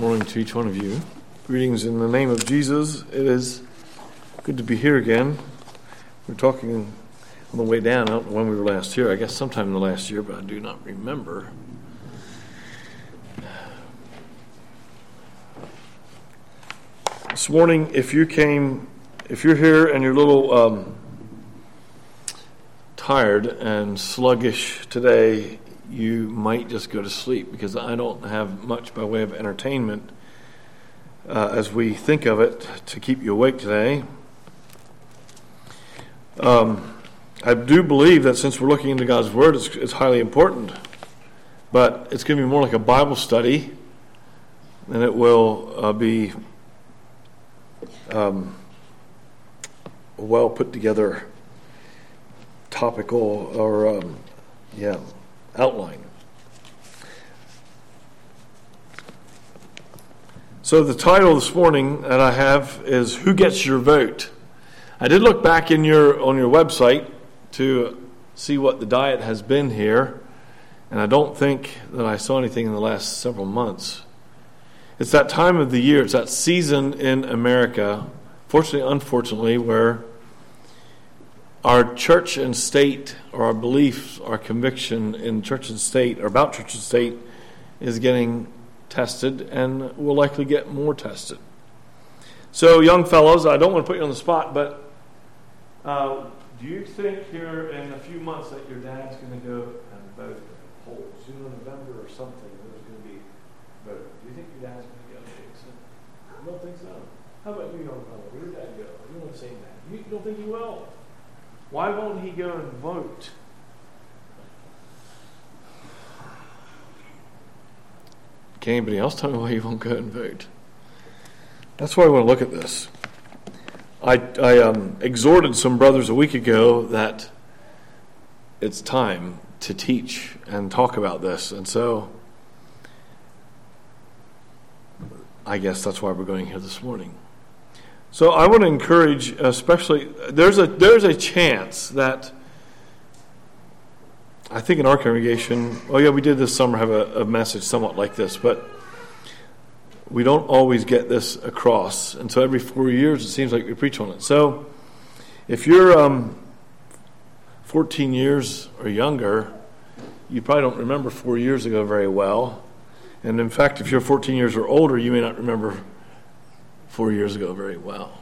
morning to each one of you. Greetings in the name of Jesus. It is good to be here again. We're talking on the way down. I don't know when we were last here. I guess sometime in the last year, but I do not remember. This morning, if you're here and you're a little tired and sluggish today, you might just go to sleep, because I don't have much by way of entertainment as we think of it to keep you awake today. I do believe that since we're looking into God's Word, it's highly important, but it's going to be more like a Bible study, and it will be a well put together topical or outline. So the title this morning that I have is "Who Gets Your Vote?" I did look back on your website to see what the diet has been here, and I don't think that I saw anything in the last several months. It's that time of the year, it's that season in America, fortunately, unfortunately, where our church and state, or our beliefs, our conviction in church and state, or about church and state, is getting tested and will likely get more tested. So, young fellows, I don't want to put you on the spot, but do you think here in a few months that your dad's going to go and vote at the polls? November or something, there's going to be voting. Do you think your dad's going to go? I don't think so. How about you, young fellow? Where did dad go? You want to say that? You don't think he will? Why won't he go and vote? Can anybody else tell me why he won't go and vote? That's why I want to look at this. I exhorted some brothers a week ago that it's time to teach and talk about this, and so I guess that's why we're going here this morning. So I want to encourage, especially, there's a chance that, I think in our congregation, we did this summer have a message somewhat like this, but we don't always get this across. And so every 4 years it seems like we preach on it. So if you're 14 years or younger, you probably don't remember 4 years ago very well. And in fact, if you're 14 years or older, you may not remember 4 years ago very well.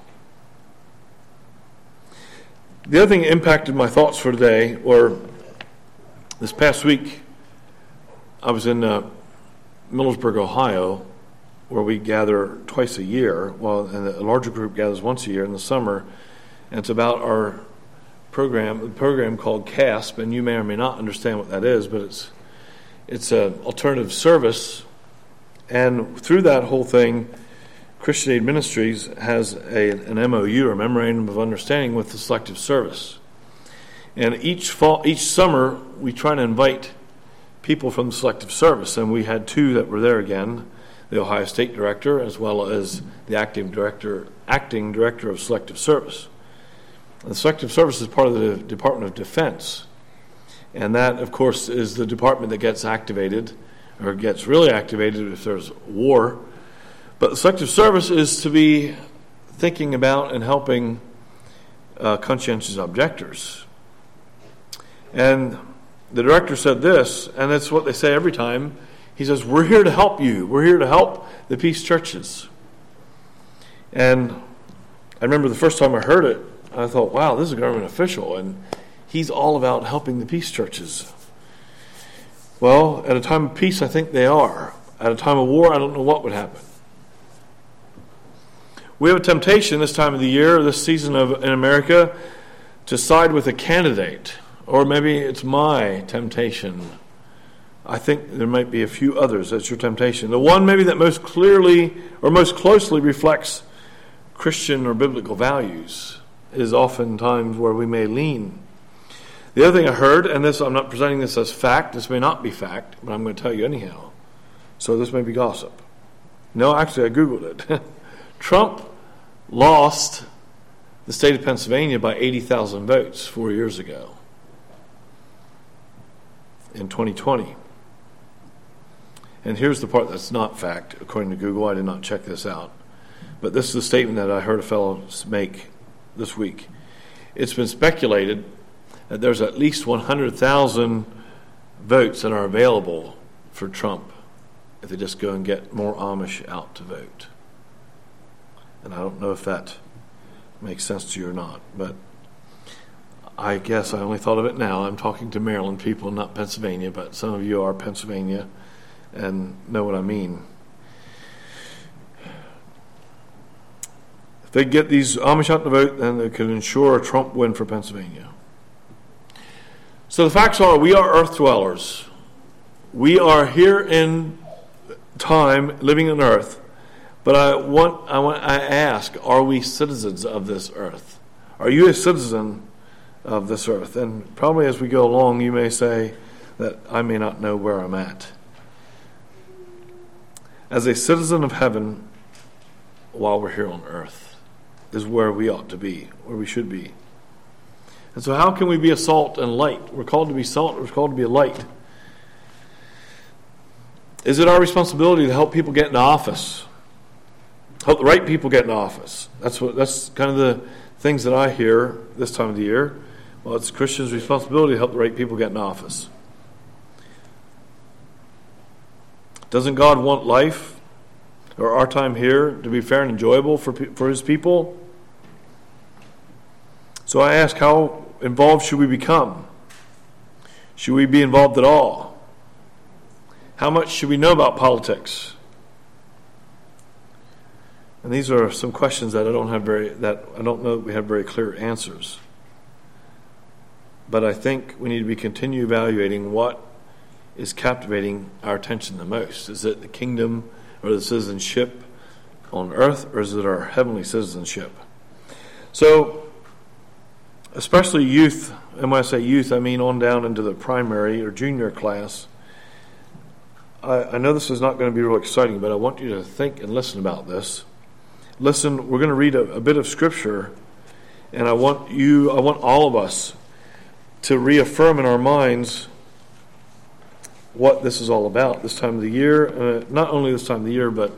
The other thing that impacted my thoughts for today, or this past week, I was in Millersburg, Ohio, where we gather twice a year, and a larger group gathers once a year in the summer, and it's about our program called CASP, and you may or may not understand what that is, but it's an alternative service, and through that whole thing, Christian Aid Ministries has an MOU, or Memorandum of Understanding, with the Selective Service. And each summer, we try to invite people from the Selective Service, and we had two that were there again, the Ohio State Director, as well as the acting director of Selective Service. The Selective Service is part of the Department of Defense, and that, of course, is the department that gets activated, or gets really activated if there's war. But the Selective Service is to be thinking about and helping conscientious objectors. And the director said this, and that's what they say every time. He says, "We're here to help you. We're here to help the peace churches." And I remember the first time I heard it, I thought, wow, this is a government official, and he's all about helping the peace churches. Well, at a time of peace, I think they are. At a time of war, I don't know what would happen. We have a temptation this time of the year, this season in America, to side with a candidate. Or maybe it's my temptation. I think there might be a few others that's your temptation. The one maybe that most clearly or most closely reflects Christian or biblical values is oftentimes where we may lean. The other thing I heard, and this, I'm not presenting this as fact, this may not be fact, but I'm going to tell you anyhow. So this may be gossip. No, actually I Googled it. Trump lost the state of Pennsylvania by 80,000 votes 4 years ago in 2020. And here's the part that's not fact, according to Google. I did not check this out. But this is a statement that I heard a fellow make this week. It's been speculated that there's at least 100,000 votes that are available for Trump if they just go and get more Amish out to vote. And I don't know if that makes sense to you or not, but I guess I only thought of it now. I'm talking to Maryland people, not Pennsylvania, but some of you are Pennsylvania and know what I mean. If they get these Amish out to vote, then they could ensure a Trump win for Pennsylvania. So the facts are, we are earth dwellers. We are here in time, living on earth. But I ask, are we citizens of this earth? Are you a citizen of this earth? And probably as we go along, you may say that I may not know where I'm at. As a citizen of heaven, while we're here on earth, is where we ought to be, where we should be. And so how can we be a salt and light? We're called to be salt, we're called to be a light. Is it our responsibility to help people get into office? Help the right people get into office? That's kind of the things that I hear this time of the year. Well, it's Christians' responsibility to help the right people get in office. Doesn't God want life or our time here to be fair and enjoyable for His people? So I ask, how involved should we become? Should we be involved at all? How much should we know about politics? And these are some questions that I don't know that we have very clear answers. But I think we need to be continue evaluating what is captivating our attention the most. Is it the kingdom or the citizenship on earth, or is it our heavenly citizenship? So, especially youth, and when I say youth, I mean on down into the primary or junior class. I know this is not going to be real exciting, but I want you to think and listen about this. Listen, we're going to read a bit of Scripture, and I want all of us to reaffirm in our minds what this is all about this time of the year. Not only this time of the year, but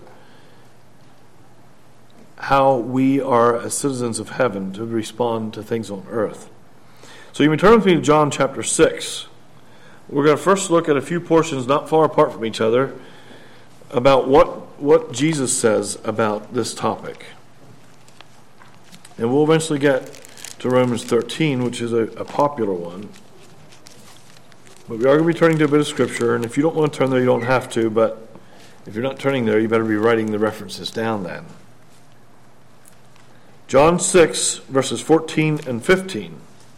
how we are, as citizens of heaven, to respond to things on earth. So you may turn with me to John chapter 6. We're going to first look at a few portions not far apart from each other about what Jesus says about this topic. And we'll eventually get to Romans 13, which is a popular one. But we are going to be turning to a bit of Scripture, and if you don't want to turn there, you don't have to, but if you're not turning there, you better be writing the references down then. John 6, verses 14 and 15.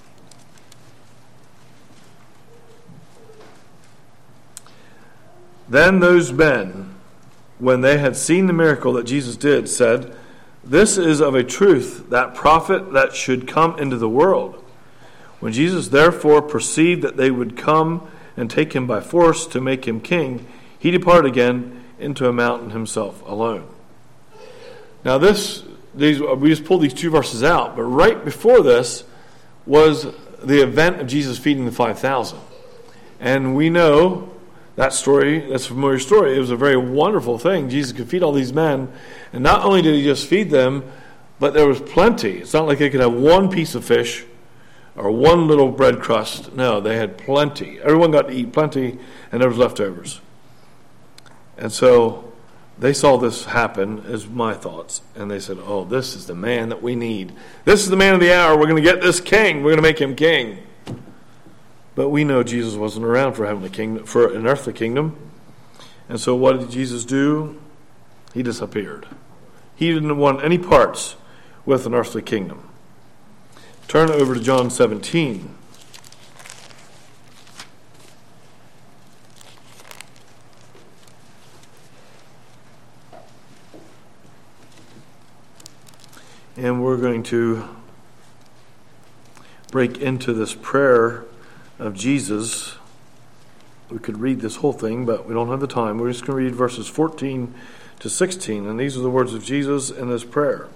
Then those men, when they had seen the miracle that Jesus did, said, "This is of a truth that prophet that should come into the world." When Jesus therefore perceived that they would come and take him by force to make him king, he departed again into a mountain himself alone. Now we just pulled these two verses out, but right before this was the event of Jesus feeding the 5,000. And we know that story, that's a familiar story. It was a very wonderful thing. Jesus could feed all these men, and not only did he just feed them, but there was plenty. It's not like they could have one piece of fish or one little bread crust. No, they had plenty. Everyone got to eat plenty, and there was leftovers. And so they saw this happen, is my thoughts, and they said, "Oh, this is the man that we need. This is the man of the hour. We're going to get this king. We're going to make him king." But we know Jesus wasn't around for an earthly kingdom. And so what did Jesus do? He disappeared. He didn't want any parts with an earthly kingdom. Turn over to John 17. And we're going to break into this prayer of Jesus. We could read this whole thing, but we don't have the time. We're just going to read verses 14 to 16, and these are the words of Jesus in this prayer.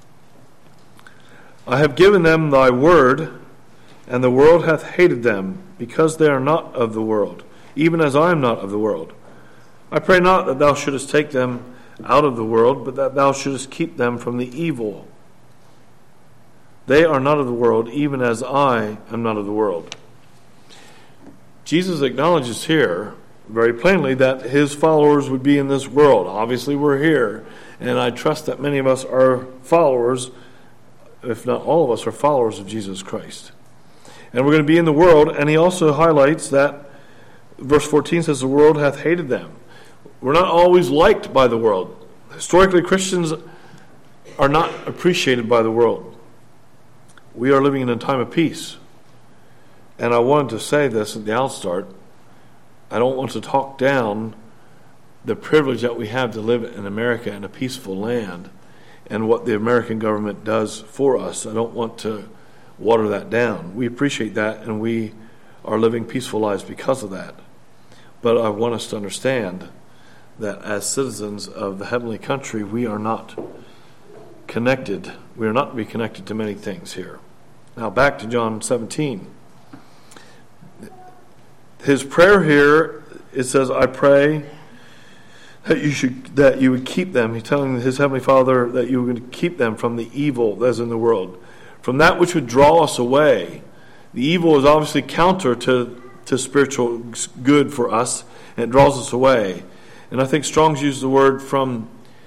"I have given them thy word, and the world hath hated them, because they are not of the world, even as I am not of the world. I pray not that thou shouldest take them out of the world, but that thou shouldest keep them from the evil. They are not of the world, even as I am not of the world. Jesus acknowledges here very plainly that his followers would be in this world. Obviously, we're here, and I trust that many of us are followers, if not all of us, are followers of Jesus Christ. And we're going to be in the world, and he also highlights that verse 14 says, the world hath hated them. We're not always liked by the world. Historically, Christians are not appreciated by the world. We are living in a time of peace. And I wanted to say this at the outstart. I don't want to talk down the privilege that we have to live in America in a peaceful land and what the American government does for us. I don't want to water that down. We appreciate that, and we are living peaceful lives because of that. But I want us to understand that as citizens of the heavenly country, we are not connected. We are not to be connected to many things here. Now back to John 17. His prayer here, it says, I pray that you would keep them. He's telling his heavenly Father that you would keep them from the evil that's in the world, from that which would draw us away. The evil is obviously counter to spiritual good for us, and it draws us away. And I think Strong's used the word from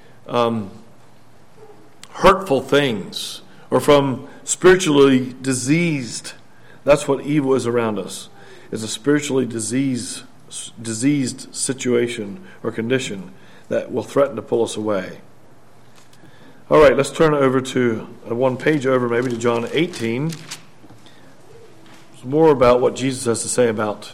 hurtful things, or from spiritually diseased. That's what evil is around us. It's a spiritually diseased situation or condition that will threaten to pull us away. All right, let's turn over to one page over, maybe to John 18. It's more about what Jesus has to say about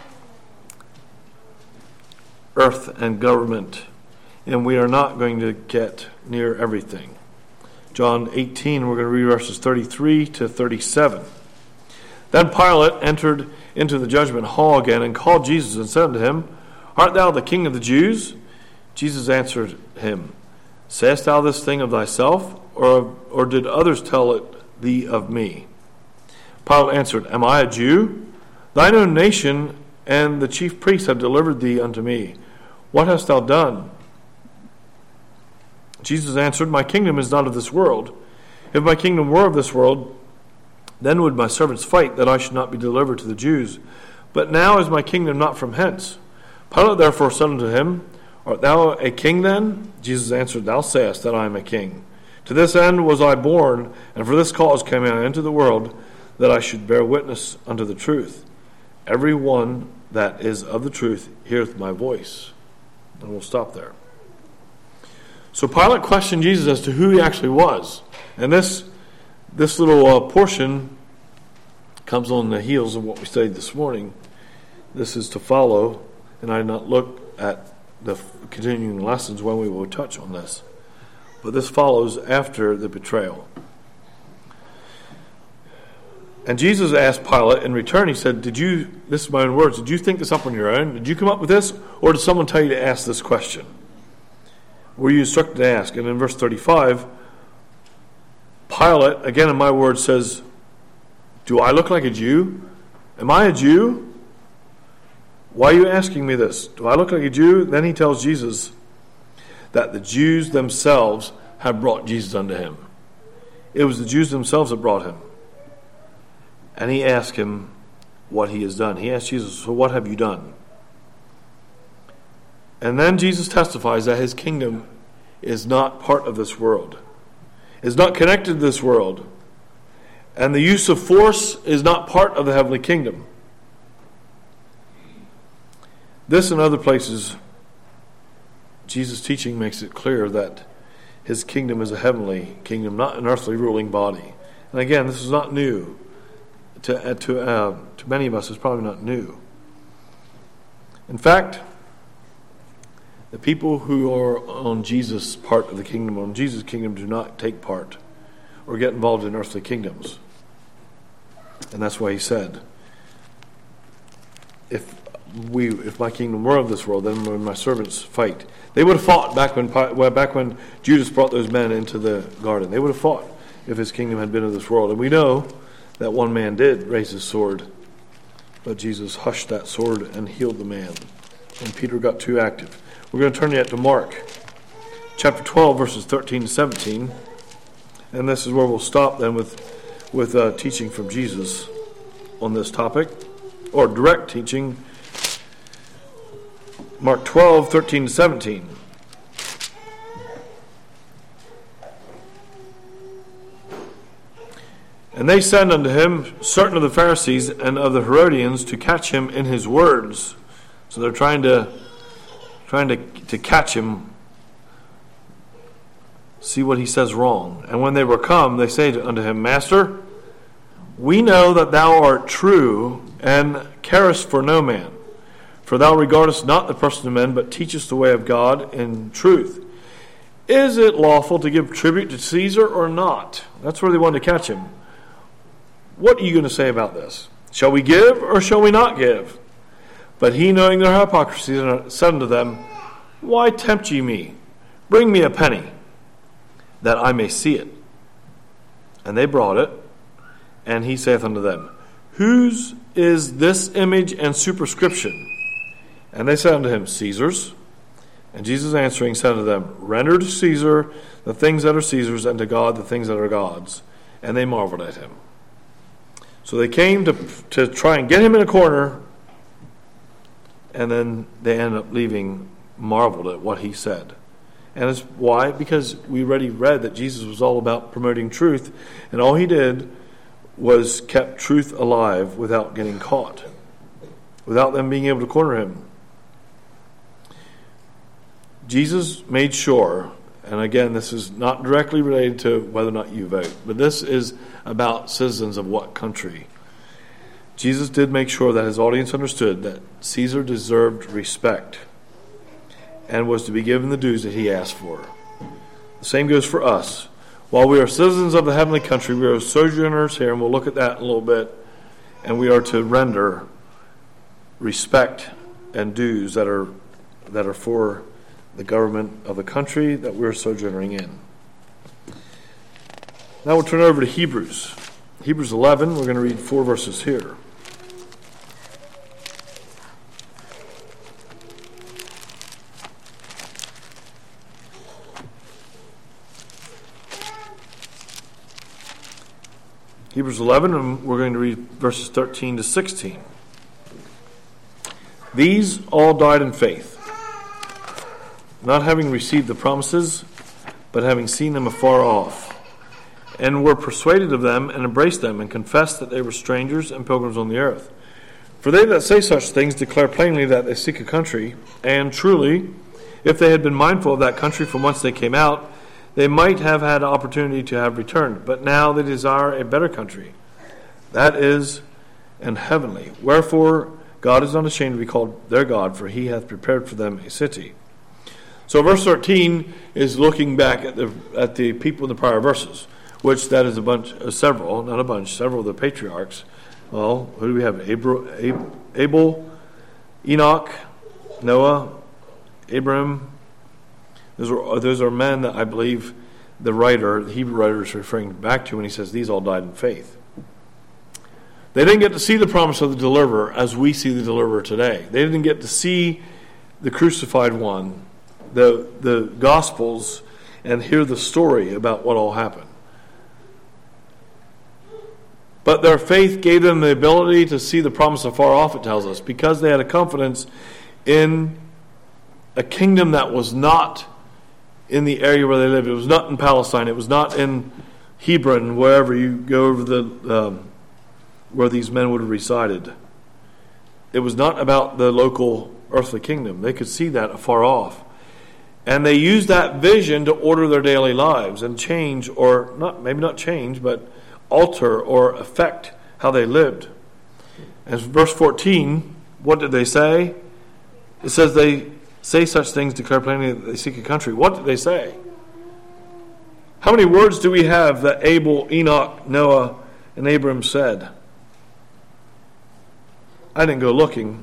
earth and government, and we are not going to get near everything. John 18, we're going to read verses 33 to 37. Then Pilate entered into the judgment hall again and called Jesus and said unto him, Art thou the King of the Jews? Jesus answered him, Sayest thou this thing of thyself, or did others tell it thee of me? Pilate answered, Am I a Jew? Thine own nation and the chief priests have delivered thee unto me. What hast thou done? Jesus answered, My kingdom is not of this world. If my kingdom were of this world, then would my servants fight, that I should not be delivered to the Jews. But now is my kingdom not from hence. Pilate therefore said unto him, Art thou a king then? Jesus answered, Thou sayest that I am a king. To this end was I born, and for this cause came I into the world, that I should bear witness unto the truth. Every one that is of the truth heareth my voice. And we'll stop there. So Pilate questioned Jesus as to who he actually was. And this little portion comes on the heels of what we studied this morning. This is to follow, and I did not look at the continuing lessons when we will touch on this. But this follows after the betrayal. And Jesus asked Pilate in return, he said, this is my own words, did you think this up on your own? Did you come up with this? Or did someone tell you to ask this question? Were you instructed to ask? And in verse 35, Pilate, again in my words, says, Do I look like a Jew? Am I a Jew? Why are you asking me this? Do I look like a Jew? Then he tells Jesus that the Jews themselves have brought Jesus unto him. It was the Jews themselves that brought him. And he asked him what he has done. He asked Jesus, So what have you done? And then Jesus testifies that his kingdom is not part of this world, is not connected to this world, and the use of force is not part of the heavenly kingdom. This and other places, Jesus' teaching makes it clear that his kingdom is a heavenly kingdom, not an earthly ruling body. And again, this is not new. To many of us, it's probably not new. In fact, the people who are on Jesus' part of the kingdom, on Jesus' kingdom, do not take part or get involved in earthly kingdoms. And that's why he said, if my kingdom were of this world, then when my servants fight. They would have fought back when Judas brought those men into the garden. They would have fought if his kingdom had been of this world. And we know that one man did raise his sword, but Jesus hushed that sword and healed the man. And Peter got too active. We're going to turn yet to Mark, chapter 12, verses 13 to 17. And this is where we'll stop then with teaching from Jesus on this topic, or direct teaching. Mark 12, 13 to 17. And they sent unto him certain of the Pharisees and of the Herodians to catch him in his words. So they're trying to catch him, see what he says wrong. And when they were come, they say unto him, Master, we know that thou art true, and carest for no man. For thou regardest not the person of men, but teachest the way of God in truth. Is it lawful to give tribute to Caesar or not? That's where they wanted to catch him. What are you going to say about this? Shall we give or shall we not give? But he, knowing their hypocrisy, said unto them, Why tempt ye me? Bring me a penny, that I may see it. And they brought it, and he saith unto them, Whose is this image and superscription? And they said unto him, Caesar's. And Jesus answering said unto them, Render to Caesar the things that are Caesar's, and to God the things that are God's. And they marveled at him. So they came to try and get him in a corner, and then they ended up leaving marveled at what he said. And it's why? Because we already read that Jesus was all about promoting truth, and all he did was kept truth alive without getting caught, without them being able to corner him. Jesus made sure, and again, this is not directly related to whether or not you vote, but this is about citizens of what country. Jesus did make sure that his audience understood that Caesar deserved respect and was to be given the dues that he asked for. The same goes for us. While we are citizens of the heavenly country, we are sojourners here, and we'll look at that in a little bit, and we are to render respect and dues that are for the government of the country that we're sojourning in. Now we'll turn over to Hebrews. Hebrews 11, we're going to read 4 verses here. Hebrews 11, and we're going to read verses 13 to 16. These all died in faith, not having received the promises, but having seen them afar off, and were persuaded of them, and embraced them, and confessed that they were strangers and pilgrims on the earth. For they that say such things declare plainly that they seek a country, and truly, if they had been mindful of that country from whence they came out, they might have had opportunity to have returned. But now they desire a better country, that is, an heavenly. Wherefore God is not ashamed to be called their God, for he hath prepared for them a city. So verse 13 is looking back at the people in the prior verses, which that is several of the patriarchs. Well, who do we have? Abel, Enoch, Noah, Abraham. Those are men that I believe the Hebrew writer is referring back to when he says these all died in faith. They didn't get to see the promise of the deliverer as we see the deliverer today. They didn't get to see the crucified one, the Gospels, and hear the story about what all happened. But their faith gave them the ability to see the promise afar off, it tells us, because they had a confidence in a kingdom that was not in the area where they lived. It was not in Palestine. It was not in Hebron, wherever you go over where these men would have resided. It was not about the local earthly kingdom. They could see that afar off. And they used that vision to order their daily lives and change, or maybe not change, but alter or affect how they lived. And verse 14, what did they say? It says they say such things, declare plainly that they seek a country. What did they say? How many words do we have that Abel, Enoch, Noah, and Abraham said? I didn't go looking,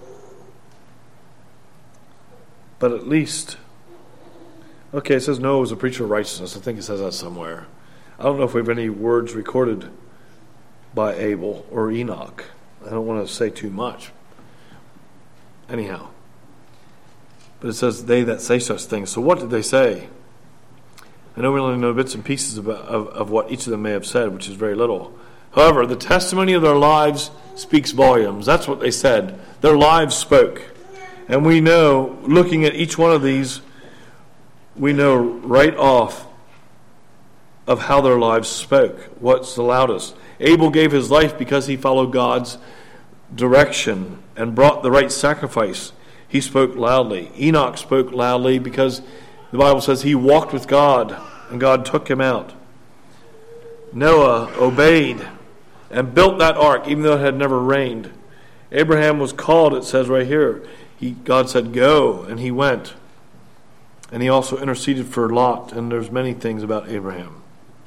but at least, okay, it says Noah was a preacher of righteousness. I think it says that somewhere. I don't know if we have any words recorded by Abel or Enoch. I don't want to say too much. Anyhow. But it says, they that say such things. So what did they say? I know we only know bits and pieces of what each of them may have said, which is very little. However, the testimony of their lives speaks volumes. That's what they said. Their lives spoke. And we know, looking at each one of these, we know right off of how their lives spoke. What's the loudest? Abel gave his life because he followed God's direction and brought the right sacrifice. He spoke loudly. Enoch spoke loudly because the Bible says he walked with God and God took him out. Noah obeyed and built that ark even though it had never rained. Abraham was called, it says right here. God said, go, and he went. And he also interceded for Lot, and there's many things about Abraham.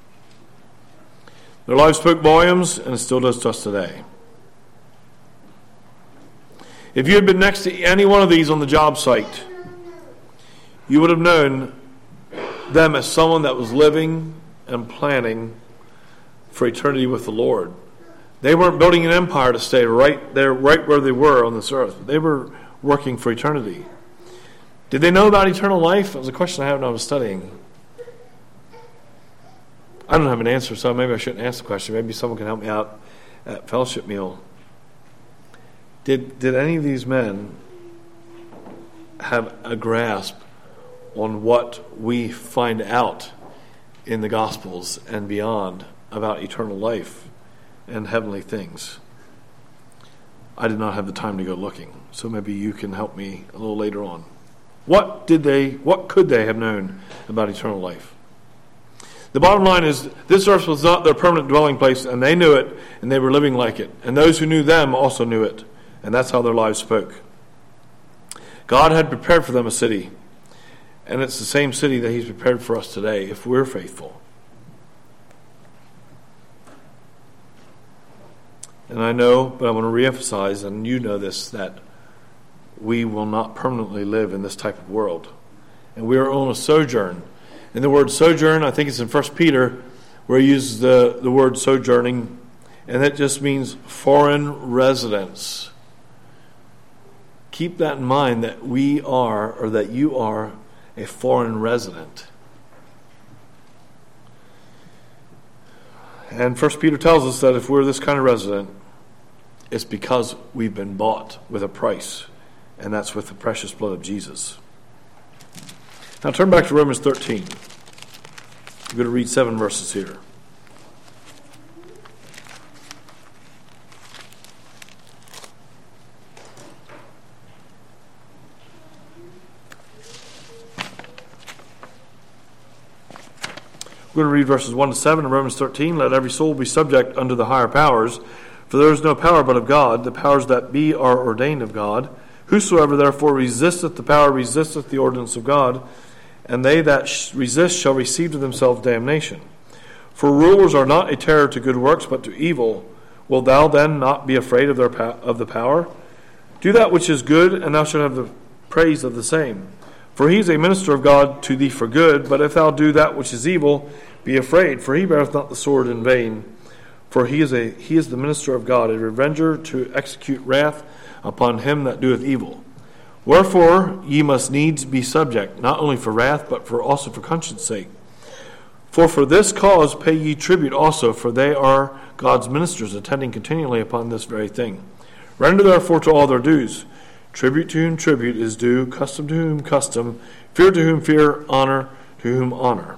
Their lives spoke volumes, and it still does to us today. If you had been next to any one of these on the job site, you would have known them as someone that was living and planning for eternity with the Lord. They weren't building an empire to stay right there, right where they were on this earth. They were working for eternity. Did they know about eternal life? That was a question I had when I was studying. I don't have an answer, so maybe I shouldn't ask the question. Maybe someone can help me out at fellowship meal. Did any of these men have a grasp on what we find out in the Gospels and beyond about eternal life and heavenly things? I did not have the time to go looking, so maybe you can help me a little later on. What could they have known about eternal life? The bottom line is, this earth was not their permanent dwelling place, and they knew it, and they were living like it. And those who knew them also knew it, and that's how their lives spoke. God had prepared for them a city, and it's the same city that He's prepared for us today, if we're faithful. And I know, but I want to reemphasize, and you know this, that we will not permanently live in this type of world. And we are on a sojourn. And the word sojourn, I think it's in 1 Peter, where he uses the word sojourning, and that just means foreign residence. Keep that in mind, that we are, or that you are, a foreign resident. And 1 Peter tells us that if we're this kind of resident, it's because we've been bought with a price, and that's with the precious blood of Jesus. Now turn back to Romans 13. I'm going to read 7 verses here. We're going to read verses 1 to 7 in Romans 13. Let every soul be subject unto the higher powers, for there is no power but of God. The powers that be are ordained of God. Whosoever therefore resisteth the power resisteth the ordinance of God, and they that resist shall receive to themselves damnation. For rulers are not a terror to good works, but to evil. Wilt thou then not be afraid of the power? Do that which is good, and thou shalt have the praise of the same. For he is a minister of God to thee for good, but if thou do that which is evil, be afraid, for he beareth not the sword in vain. For he is the minister of God, a revenger to execute wrath upon him that doeth evil. Wherefore ye must needs be subject, not only for wrath, but also for conscience sake. For this cause pay ye tribute also, for they are God's ministers, attending continually upon this very thing. Render therefore to all their dues. Tribute to whom tribute is due, custom to whom custom, fear to whom fear, honor to whom honor.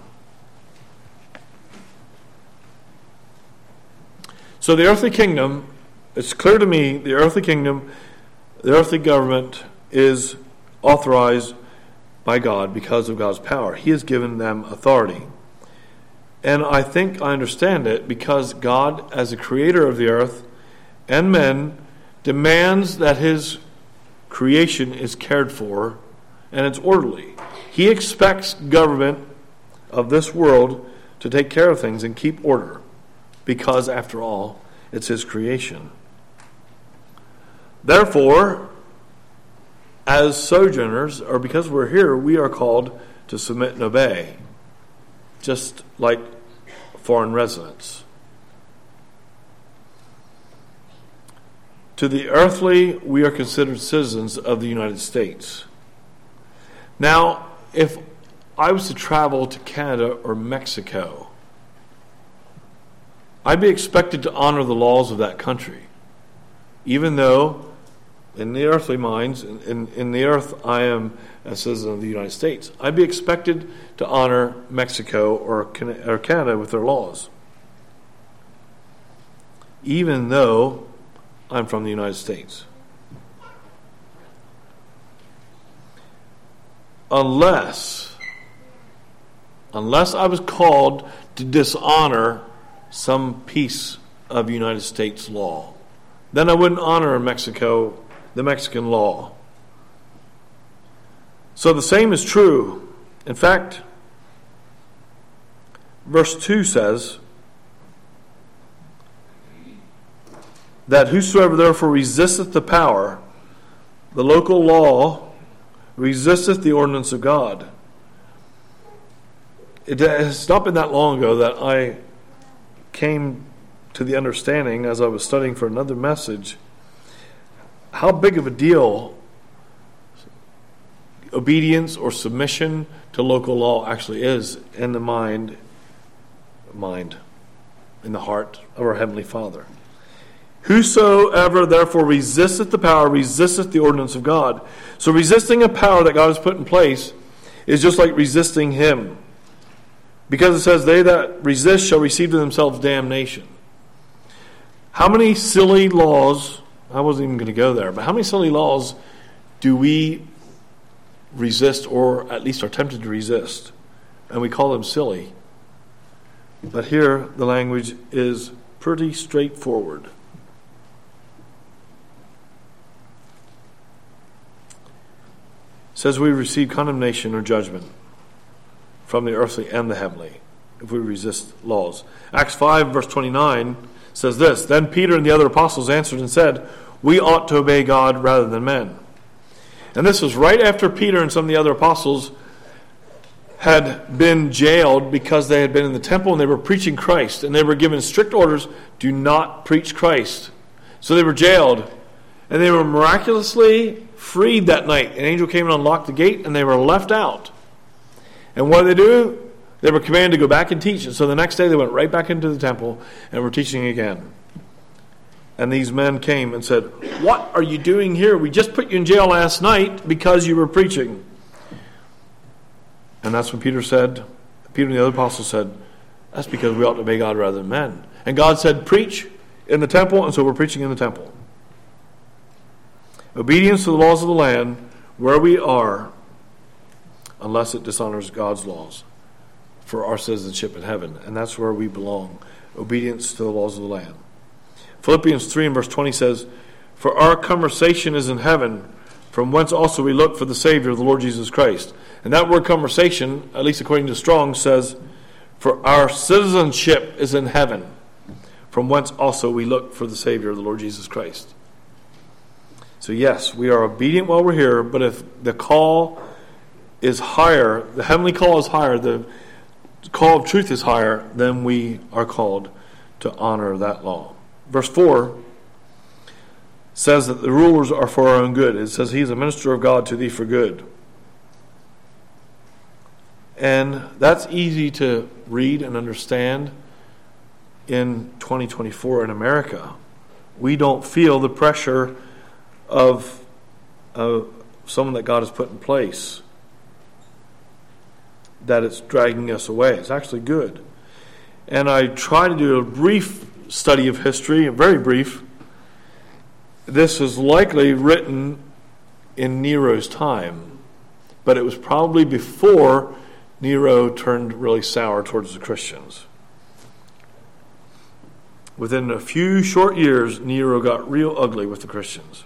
So the earthly kingdom, it's clear to me, the earthly kingdom, the earthly government is authorized by God because of God's power. He has given them authority. And I think I understand it because God, as the creator of the earth and men, demands that His creation is cared for and it's orderly. He expects government of this world to take care of things and keep order because, after all, it's His creation. Therefore, as sojourners, or because we're here, we are called to submit and obey, just like foreign residents. To the earthly, we are considered citizens of the United States. Now, if I was to travel to Canada or Mexico, I'd be expected to honor the laws of that country, even though in the earthly minds, in the earth I am a citizen of the United States. I'd be expected to honor Mexico or Canada with their laws, even though I'm from the United States. Unless I was called to dishonor some piece of United States law, then I wouldn't honor the Mexican law. So the same is true. In fact, verse 2 says that whosoever therefore resisteth the power, the local law, resisteth the ordinance of God. It has not been that long ago that I came to the understanding, as I was studying for another message, how big of a deal obedience or submission to local law actually is in the mind, in the heart of our Heavenly Father. Whosoever therefore resisteth the power, resisteth the ordinance of God. So resisting a power that God has put in place is just like resisting Him. Because it says, they that resist shall receive to themselves damnation. How many silly laws, I wasn't even going to go there, but how many silly laws do we resist, or at least are tempted to resist? And we call them silly. But here the language is pretty straightforward. It says we receive condemnation or judgment from the earthly and the heavenly if we resist laws. Acts 5 verse 29 says this, Then Peter and the other apostles answered and said, We ought to obey God rather than men. And this was right after Peter and some of the other apostles had been jailed because they had been in the temple and they were preaching Christ, and they were given strict orders, do not preach Christ. So they were jailed, and they were miraculously freed that night. An angel came and unlocked the gate, and they were left out. And what did they do? They were commanded to go back and teach. And so the next day they went right back into the temple and were teaching again. And these men came and said, What are you doing here? We just put you in jail last night because you were preaching. And that's when Peter and the other apostles said, that's because we ought to obey God rather than men. And God said, preach in the temple, and so we're preaching in the temple. Obedience to the laws of the land, where we are, unless it dishonors God's laws for our citizenship in heaven. And that's where we belong. Obedience to the laws of the land. Philippians 3 and verse 20 says, For our conversation is in heaven, from whence also we look for the Savior, the Lord Jesus Christ. And that word conversation, at least according to Strong, says, For our citizenship is in heaven, from whence also we look for the Savior, the Lord Jesus Christ. So yes, we are obedient while we're here, but if the call is higher, the heavenly call is higher, the call of truth is higher, then we are called to honor that law. Verse 4 says that the rulers are for our own good. It says, He is a minister of God to thee for good. And that's easy to read and understand in 2024 in America. We don't feel the pressure of someone that God has put in place, that it's dragging us away. It's actually good. And I try to do a brief study of history, very brief. This was likely written in Nero's time, but it was probably before Nero turned really sour towards the Christians. Within a few short years, Nero got real ugly with the Christians.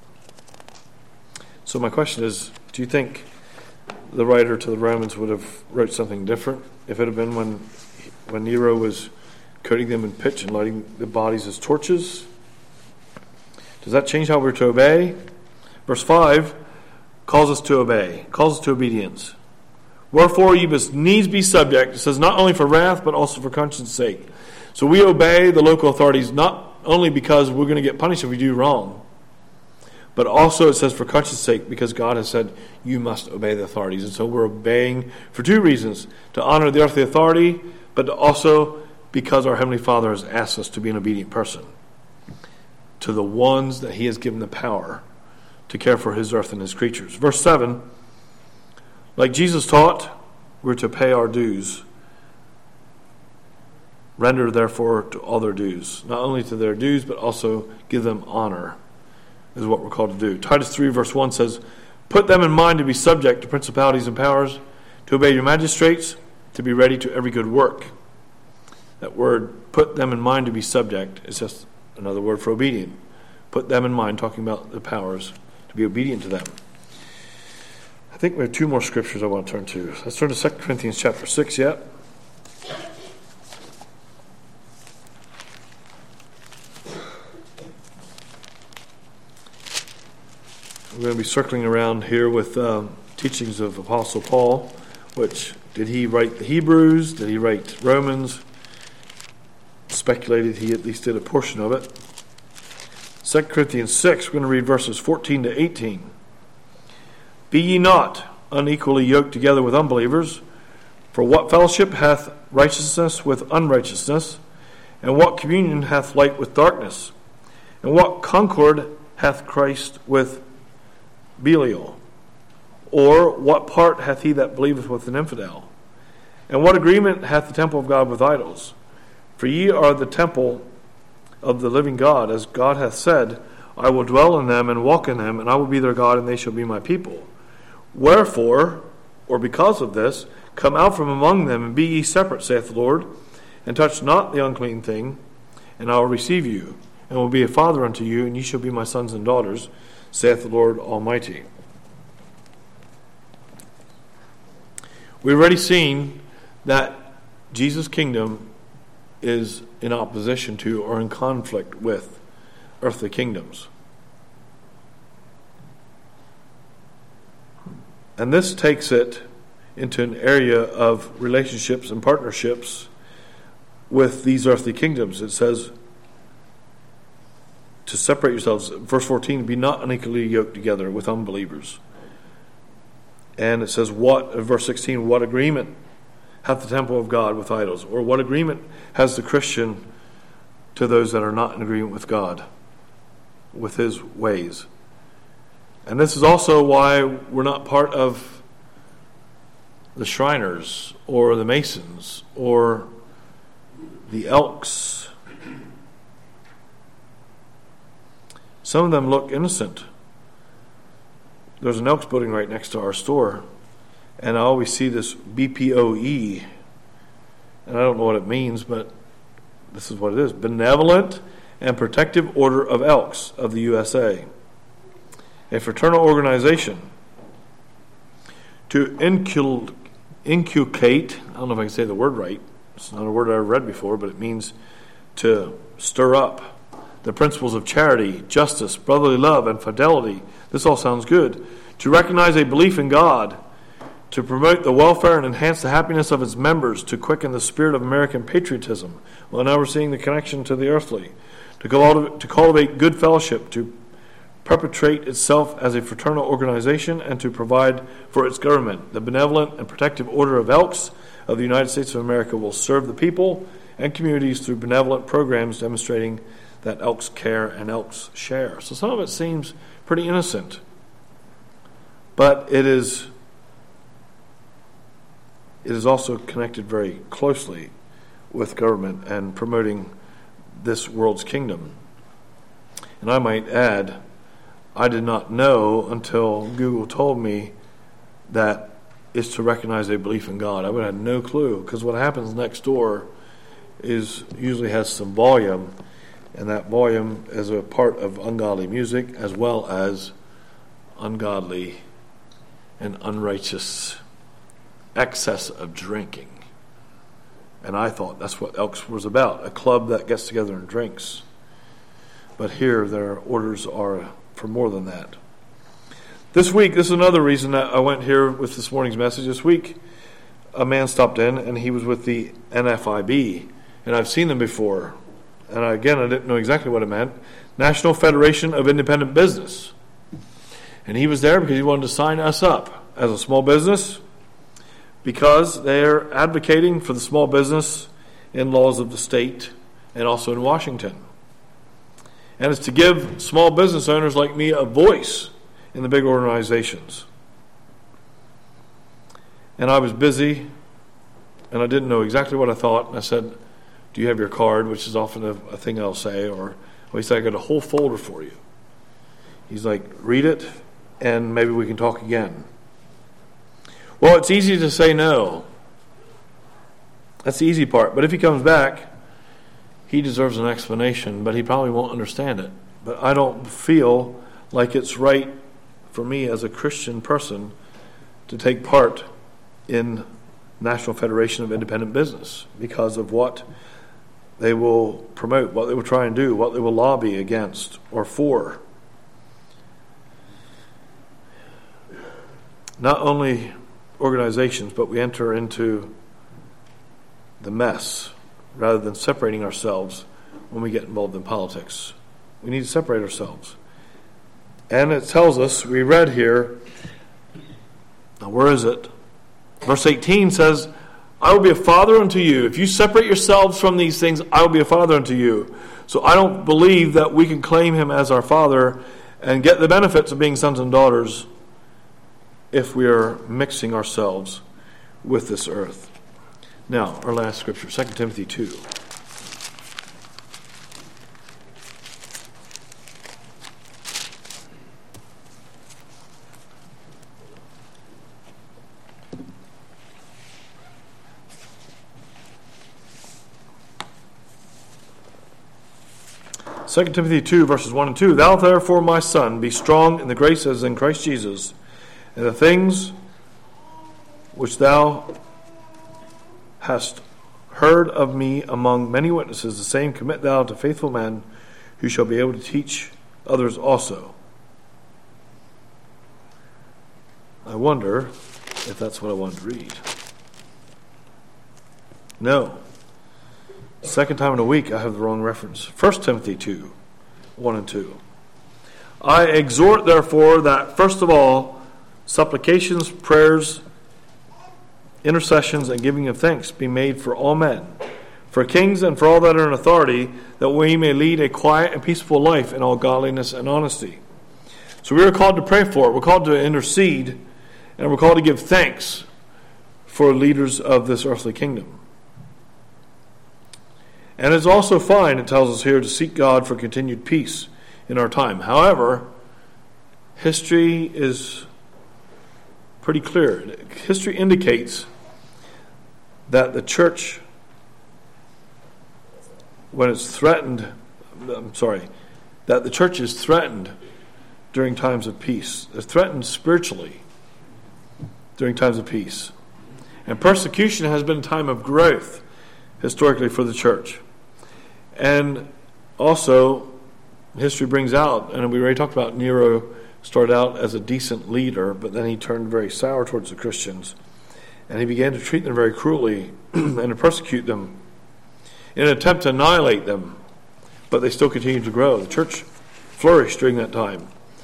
So my question is, do you think the writer to the Romans would have wrote something different if it had been when Nero was coating them in pitch and lighting the bodies as torches? Does that change how we're to obey? Verse 5 calls us to obey, calls us to obedience. Wherefore you must needs be subject. It says not only for wrath, but also for conscience sake. So we obey the local authorities not only because we're going to get punished if we do wrong, but also it says for conscience sake, because God has said you must obey the authorities. And so we're obeying for two reasons: to honor the earthly authority, but also because our Heavenly Father has asked us to be an obedient person to the ones that He has given the power to care for His earth and His creatures. Verse 7, like Jesus taught, we're to pay our dues. Render, therefore, to all their dues. Not only to their dues, but also give them honor, is what we're called to do. Titus 3, verse 1 says, put them in mind to be subject to principalities and powers, to obey your magistrates, to be ready to every good work. That word, put them in mind to be subject, is just another word for obedient. Put them in mind, talking about the powers, to be obedient to them. I think we have two more scriptures I want to turn to. Let's turn to 2 Corinthians chapter 6 yet. We're going to be circling around here with teachings of Apostle Paul, which, did he write the Hebrews? Did he write Romans? Speculated he at least did a portion of it. 2 Corinthians 6, we're going to read verses 14 to 18. Be ye not unequally yoked together with unbelievers, for what fellowship hath righteousness with unrighteousness? And what communion hath light with darkness? And what concord hath Christ with Belial? Or what part hath he that believeth with an infidel? And what agreement hath the temple of God with idols? For ye are the temple of the living God, as God hath said, I will dwell in them and walk in them, and I will be their God, and they shall be my people. Wherefore, or because of this, come out from among them, and be ye separate, saith the Lord, and touch not the unclean thing, and I will receive you, and will be a father unto you, and ye shall be my sons and daughters, saith the Lord Almighty. We've already seen that Jesus' kingdom is in opposition to or in conflict with earthly kingdoms. And this takes it into an area of relationships and partnerships with these earthly kingdoms. It says to separate yourselves, verse 14, be not unequally yoked together with unbelievers. And it says, verse 16, what agreement hath the temple of God with idols? Or what agreement has the Christian to those that are not in agreement with God, with His ways? And this is also why we're not part of the Shriners or the Masons or the Elks. Some of them look innocent. There's an Elks building right next to our store, and I always see this BPOE, and I don't know what it means, but this is what it is: Benevolent and Protective Order of Elks of the USA, a fraternal organization to inculcate, I don't know if I can say the word right, it's not a word I've read before, but it means to stir up the principles of charity, justice, brotherly love, and fidelity. This all sounds good. To recognize a belief in God, to promote the welfare and enhance the happiness of its members, to quicken the spirit of American patriotism. Well, now we're seeing the connection to the earthly. To cultivate good fellowship, to perpetrate itself as a fraternal organization, and to provide for its government. The Benevolent and Protective Order of Elks of the United States of America will serve the people and communities through benevolent programs demonstrating that Elks care and Elks share. So some of it seems pretty innocent, but it is also connected very closely with government and promoting this world's kingdom. And I might add, I did not know until Google told me that it's to recognize a belief in God. I would have had no clue, because what happens next door usually has some volume, and that volume is a part of ungodly music as well as ungodly and unrighteous excess of drinking. And I thought that's what Elks was about, a club that gets together and drinks. But here their orders are for more than that. This week, this is another reason that I went here with this morning's message. This week, a man stopped in, and he was with the NFIB, and I've seen them before. And I didn't know exactly what it meant. National Federation of Independent Business. And he was there because he wanted to sign us up as a small business, because they're advocating for the small business in laws of the state and also in Washington. And it's to give small business owners like me a voice in the big organizations. And I was busy, and I didn't know exactly what I thought. And I said, do you have your card? Which is often a thing I'll say. Or he said, I got a whole folder for you. He's like, read it, and maybe we can talk again. Well, it's easy to say no. That's the easy part. But if he comes back, he deserves an explanation, but he probably won't understand it. But I don't feel like it's right for me as a Christian person to take part in National Federation of Independent Business because of what they will promote, what they will try and do, what they will lobby against or for. Not only organizations, but we enter into the mess rather than separating ourselves when we get involved in politics. We need to separate ourselves. And it tells us, we read here, now where is it? Verse 18 says, I will be a father unto you. If you separate yourselves from these things, I will be a father unto you. So I don't believe that we can claim him as our father and get the benefits of being sons and daughters if we are mixing ourselves with this earth. Now, our last scripture, 2 Timothy 2. Second Timothy 2, verses 1 and 2. Thou therefore, my son, be strong in the grace that is in Christ Jesus, and the things which thou hast heard of me among many witnesses, the same commit thou to faithful men who shall be able to teach others also. I wonder if that's what I wanted to read. No. Second time in a week I have the wrong reference. 1 Timothy 2, 1 and 2. I exhort therefore that first of all supplications, prayers, intercessions, and giving of thanks be made for all men, for kings and for all that are in authority, that we may lead a quiet and peaceful life in all godliness and honesty. So we are called to pray for it. We're called to intercede, and we're called to give thanks for leaders of this earthly kingdom. And it's also fine, it tells us here, to seek God for continued peace in our time. However, history is pretty clear. History indicates that the church, when it's threatened, that the church is threatened during times of peace. It's threatened spiritually during times of peace. And persecution has been a time of growth historically for the church. And also, history brings out, and we already talked about Nero started out as a decent leader, but then he turned very sour towards the Christians. And he began to treat them very cruelly and to persecute them in an attempt to annihilate them. But they still continued to grow. The church flourished during that time.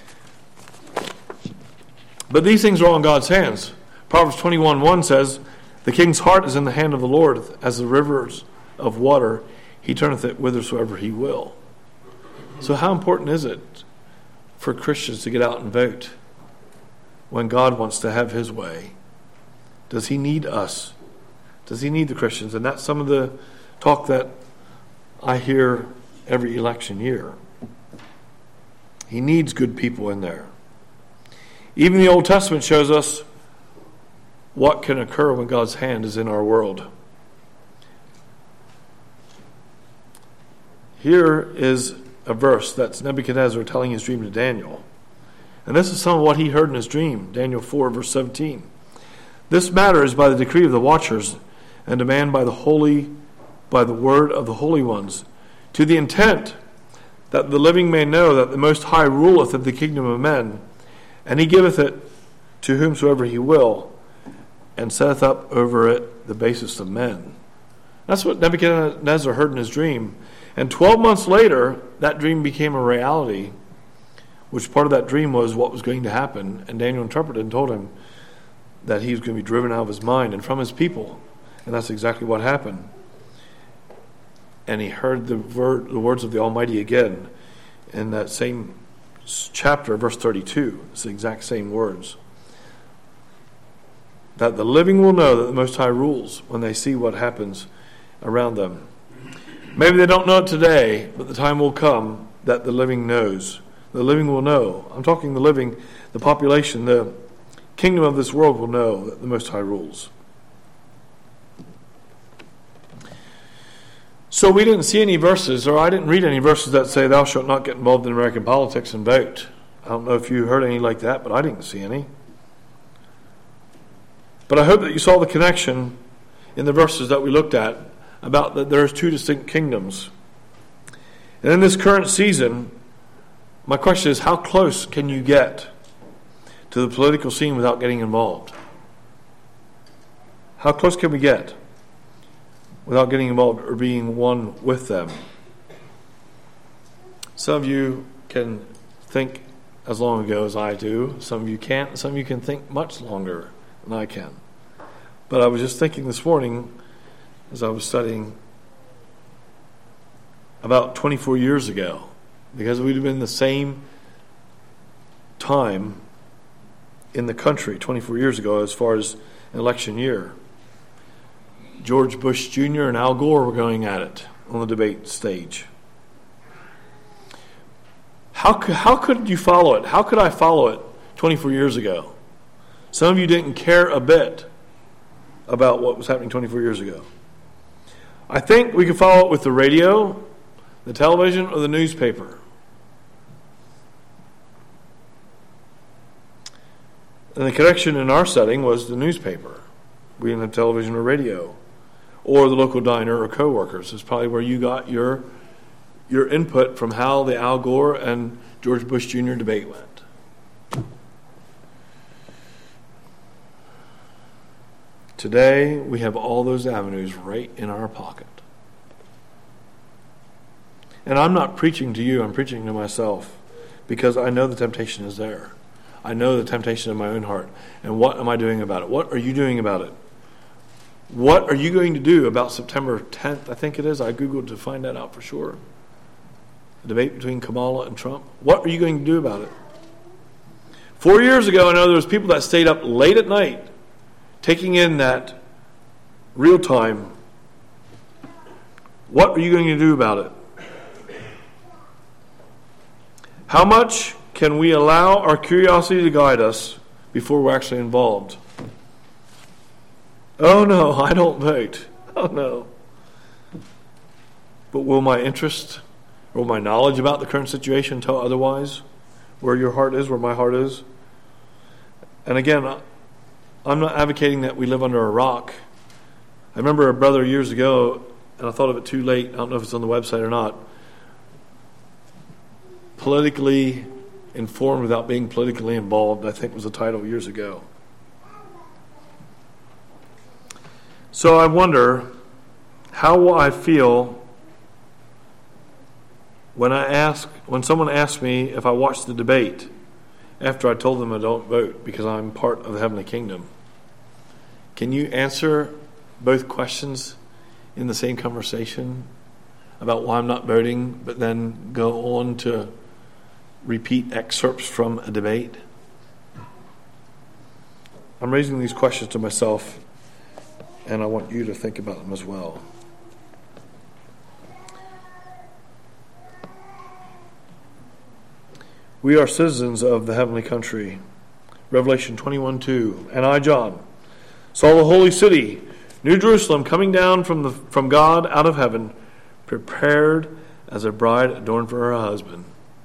But these things are all in God's hands. Proverbs 21:1 says, the king's heart is in the hand of the Lord, as the rivers of water. He turneth it whithersoever he will. So how important is it for Christians to get out and vote when God wants to have his way? Does he need us? Does he need the Christians? And that's some of the talk that I hear every election year. He needs good people in there. Even the Old Testament shows us what can occur when God's hand is in our world. Here is a verse that's Nebuchadnezzar telling his dream to Daniel. And this is some of what he heard in his dream. Daniel 4, verse 17. This matter is by the decree of the watchers, and demand by the word of the holy ones, to the intent that the living may know that the Most High ruleth in the kingdom of men, and he giveth it to whomsoever he will, and setteth up over it the basest of men. That's what Nebuchadnezzar heard in his dream. And 12 months later, that dream became a reality which part of that dream was what was going to happen. And Daniel interpreted and told him that he was going to be driven out of his mind and from his people. And that's exactly what happened. And he heard the words of the Almighty again in that same chapter, verse 32. It's the exact same words. That the living will know that the Most High rules when they see what happens around them. Maybe they don't know it today, but the time will come that the living knows. The living will know. I'm talking the living, the population, the kingdom of this world will know that the Most High rules. So we didn't see any verses, or I didn't read any verses that say thou shalt not get involved in American politics and vote. I don't know if you heard any like that, but I didn't see any. But I hope that you saw the connection in the verses that we looked at about that there's two distinct kingdoms. And in this current season, my question is, how close can you get to the political scene without getting involved? How close can we get without getting involved or being one with them? Some of you can think as long ago as I do. Some of you can't. Some of you can think much longer than I can. But I was just thinking this morning as I was studying about 24 years ago, because we'd have been the same time in the country 24 years ago as far as an election year. George Bush Jr. and Al Gore were going at it on the debate stage. How could you follow it? How could I follow it 24 years ago? Some of you didn't care a bit about what was happening 24 years ago. I think we could follow it with the radio, the television, or the newspaper. And the connection in our setting was the newspaper. We didn't have television or radio. Or the local diner or co-workers. It's probably where you got your input from how the Al Gore and George Bush Jr. debate went. Today, we have all those avenues right in our pocket. And I'm not preaching to you, I'm preaching to myself, because I know the temptation is there. I know the temptation in my own heart. And what am I doing about it? What are you doing about it? What are you going to do about September 10th, I think it is? I Googled to find that out for sure. The debate between Kamala and Trump. What are you going to do about it? 4 years ago, I know there was people that stayed up late at night taking in that real time. What are you going to do about it? How much can we allow our curiosity to guide us before we're actually involved? Oh no, I don't vote. Oh no. But will my interest or my knowledge about the current situation tell otherwise? Where your heart is, where my heart is? And again, I'm not advocating that we live under a rock. I remember a brother years ago, and I thought of it too late. I don't know if it's on the website or not. Politically informed without being politically involved, I think was the title years ago. So I wonder, how will I feel when someone asks me if I watched the debate after I told them I don't vote because I'm part of the heavenly kingdom? Can you answer both questions in the same conversation about why I'm not voting, but then go on to repeat excerpts from a debate? I'm raising these questions to myself, and I want you to think about them as well. We are citizens of the heavenly country. Revelation 21:2. And I, John, saw the holy city, New Jerusalem, coming down from God out of heaven, prepared as a bride adorned for her husband.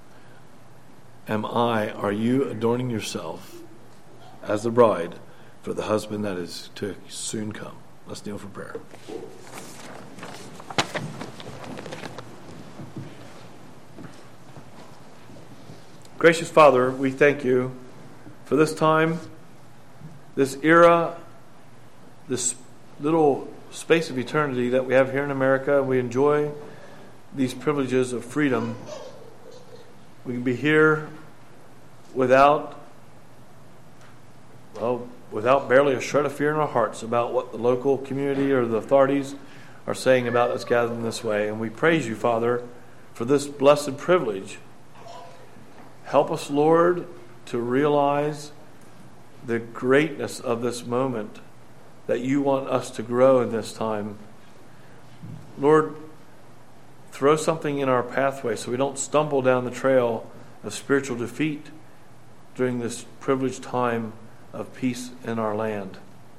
Are you adorning yourself as the bride for the husband that is to soon come? Let's kneel for prayer. Gracious Father, we thank you for this time, this era, this little space of eternity that we have here in America. We enjoy these privileges of freedom. We can be here without barely a shred of fear in our hearts about what the local community or the authorities are saying about us gathering this way. And we praise you, Father, for this blessed privilege. Help us, Lord, to realize the greatness of this moment, that you want us to grow in this time. Lord, throw something in our pathway so we don't stumble down the trail of spiritual defeat during this privileged time of peace in our land.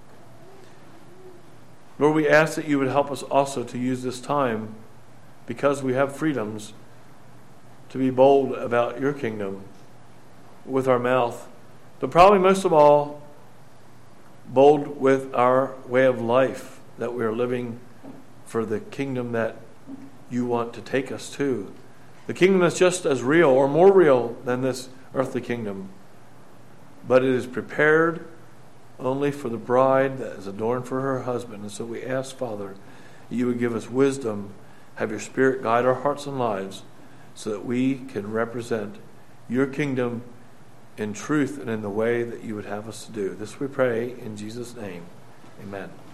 Lord, we ask that you would help us also to use this time, because we have freedoms, to be bold about your kingdom with our mouth, but probably most of all, bold with our way of life, that we are living for the kingdom that you want to take us to. The kingdom that's just as real or more real than this earthly kingdom, but it is prepared only for the bride that is adorned for her husband. And so we ask, Father, that you would give us wisdom, have your Spirit guide our hearts and lives, so that we can represent your kingdom in truth and in the way that you would have us to do. This we pray in Jesus' name. Amen.